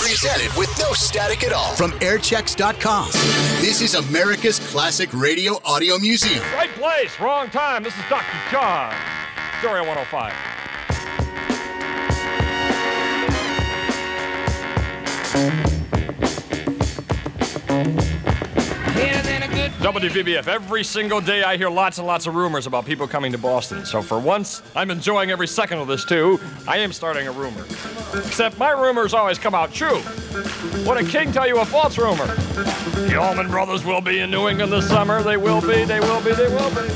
Presented with no static at all from airchecks.com. This is America's Classic Radio Audio Museum. Right place, wrong time. This is Dr. John. Stereo 105. WVBF. Every single day I hear lots and lots of rumors about people coming to Boston. So for once, I'm enjoying every second of this too. I am starting a rumor. Except my rumors always come out true. Would a king tell you a false rumor? The Allman Brothers will be in New England this summer. They will be, they will be, they will be.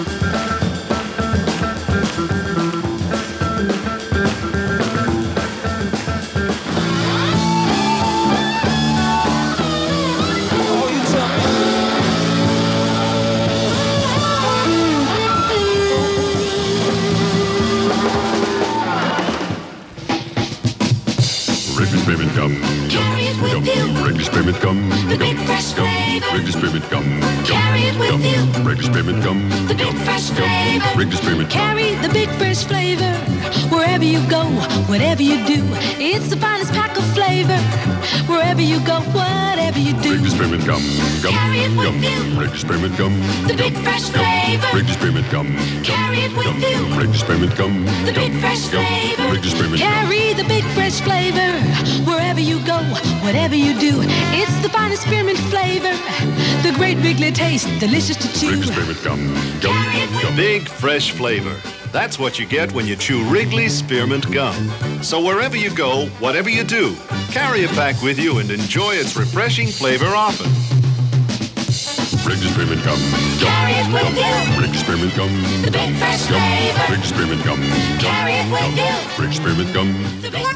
Spearmint gum, carry it with you. Wrigley Spearmint gum, The big fresh flavor. Wrigley Spearmint gum, Carry it with you. Wrigley Spearmint gum, The big fresh flavor. Wrigley Spearmint gum. Carry the big fresh flavor wherever you go, whatever you do. It's the finest pack of flavor wherever you go, whatever you do. Wrigley Spearmint gum, Carry it with you. Wrigley Spearmint gum, The big fresh flavor. Wrigley Spearmint gum, Carry it with you. Wrigley Spearmint gum, The big fresh flavor. Wrigley Spearmint gum. Carry the big fresh flavor wherever you go, whatever you do. It's the finest spearmint flavor, the great Wrigley taste, delicious to chew. Wrigley Spearmint gum, Carry it with Big fresh flavor. That's what you get when you chew Wrigley Spearmint Gum. So wherever you go, whatever you do, carry it back with you and enjoy its refreshing flavor often. Wrigley Spearmint gum, Carry it with you. Wrigley Spearmint gum, The big fresh flavor. Wrigley Spearmint gum, Carry it with you. Wrigley Spearmint gum. The big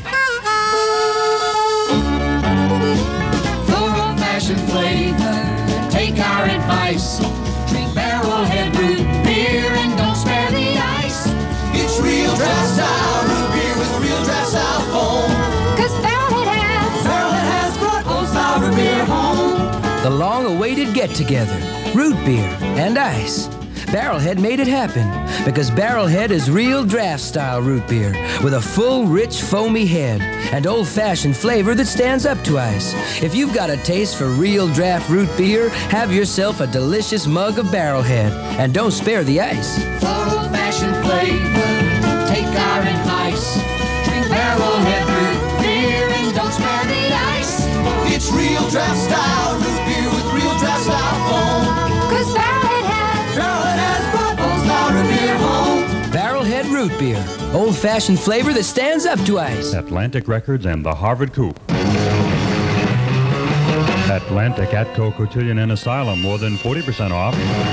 For old-fashioned flavor, take our advice. Drink Barrelhead root beer and don't spare the ice. It's real draft style root beer with real draft style foam. 'Cause Barrelhead has brought old style root beer home. The long-awaited get-together, root beer and ice. Barrelhead made it happen because Barrelhead is real draft-style root beer with a full, rich, foamy head and old-fashioned flavor that stands up to ice. If you've got a taste for real draft root beer, have yourself a delicious mug of Barrelhead and don't spare the ice. For old-fashioned flavor, take our advice. Drink Barrelhead root beer and don't spare the ice. It's real draft style root beer with real draft style foam. 'Cause Barrelhead has brought old style root beer home. Barrelhead root beer, old-fashioned flavor that stands up to ice. Atlantic Records and the Harvard Coop. Atlantic Atco Cotillion and Asylum, more than 40% off.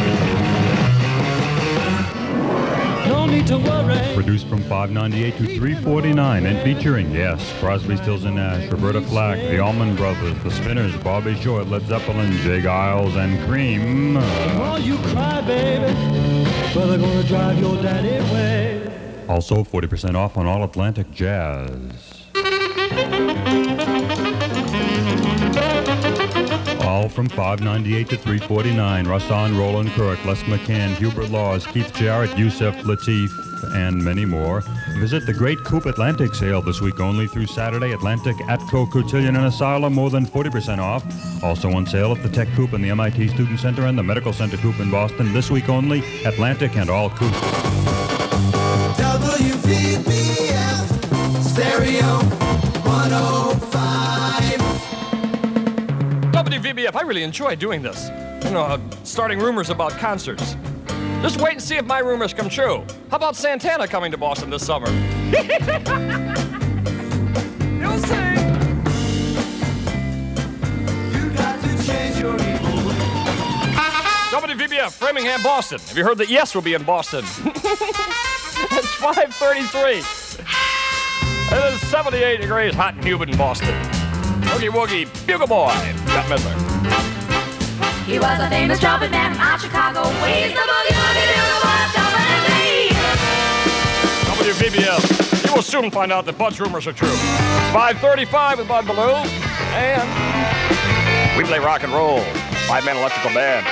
No need to worry. Reduced from $5.98 to $3.49 and featuring, yes, Crosby, Stills and Nash, Roberta Flack, the Allman Brothers, the Spinners, Bobby Short, Led Zeppelin, Jay Giles, and Cream. While you cry, baby, well, they're gonna drive your daddy away. Also 40% off on all Atlantic Jazz. All from $5.98 to $3.49. Rahsaan Roland Kirk, Les McCann, Hubert Laws, Keith Jarrett, Yusef Lateef, and many more. Visit the Great Coop Atlantic sale this week only through Saturday. Atlantic Atco Cotillion and Asylum, more than 40% off. Also on sale at the Tech Coop and the MIT Student Center and the Medical Center Coop in Boston this week only. Atlantic and all Coops. WVBF Stereo 105. WVBF, I really enjoy doing this. You know, starting rumors about concerts. Just wait and see if my rumors come true. How about Santana coming to Boston this summer? You'll see. You got to change your evil ways. WVBF, Framingham, Boston. Have you heard that Yes will be in Boston? It's 5:33. It is 78 degrees hot and humid in Boston. Oogie Woogie, Bugle Boy, Bette Midler. He was a famous trumpet man from out Chicago. He's the boogie woogie bugle boy, jumping in me. WVBF, you will soon find out that Bud's rumors are true. It's 5:35 with Bud Ballou, and we play rock and roll. Five-man electrical band.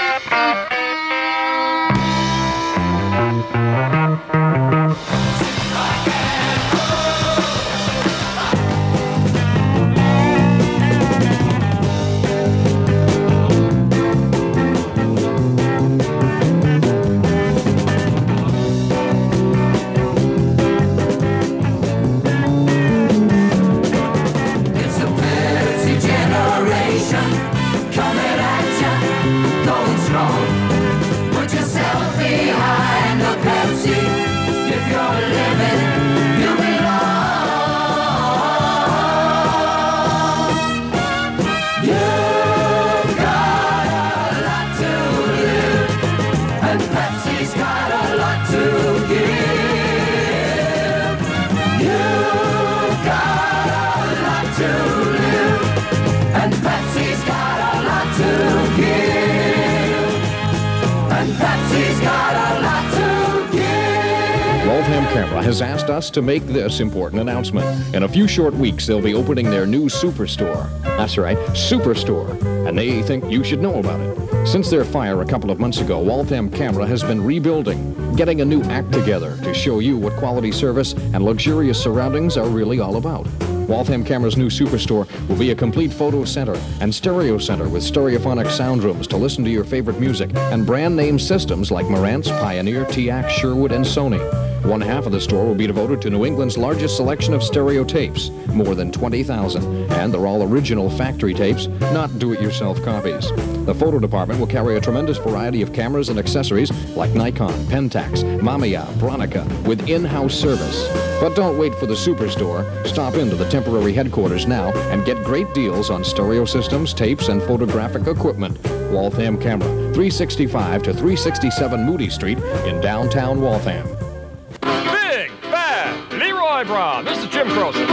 Camera has asked us to make this important announcement. In a few short weeks, they'll be opening their new Superstore. That's right, Superstore. And they think you should know about it. Since their fire a couple of months ago, Waltham Camera has been rebuilding, getting a new act together to show you what quality service and luxurious surroundings are really all about. Waltham Camera's new Superstore will be a complete photo center and stereo center with stereophonic sound rooms to listen to your favorite music and brand name systems like Marantz, Pioneer, TIAC, Sherwood, and Sony. One half of the store will be devoted to New England's largest selection of stereo tapes, more than 20,000, and they're all original factory tapes, not do-it-yourself copies. The photo department will carry a tremendous variety of cameras and accessories like Nikon, Pentax, Mamiya, Bronica, with in-house service. But don't wait for the Superstore. Stop into the temporary headquarters now and get great deals on stereo systems, tapes, and photographic equipment. Waltham Camera, 365 to 367 Moody Street in downtown Waltham. Big Bad Leroy Brown. This is Jim Croson.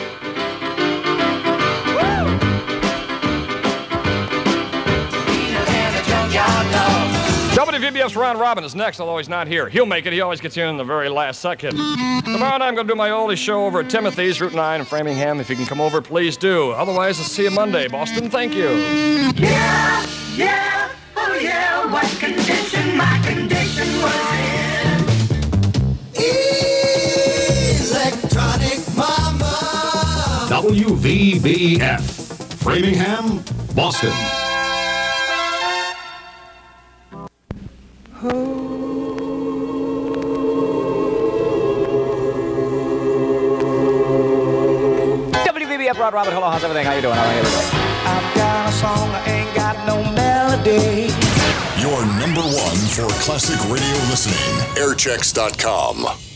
WVBF's Ron Robin is next, although he's not here. He'll make it. He always gets in the very last second. Tomorrow night I'm going to do my oldie show over at Timothy's, Route 9 in Framingham. If you can come over, please do. Otherwise, I'll see you Monday. Boston, thank you. Yeah, yeah, oh yeah, what condition my condition was in. Electronic Mama. WVBF, Framingham, Boston. WVBF, Rod Robin, hello, how's everything? How you doing? How are you doing? I've got a song, I ain't got no melody. Your number one for classic radio listening, airchecks.com.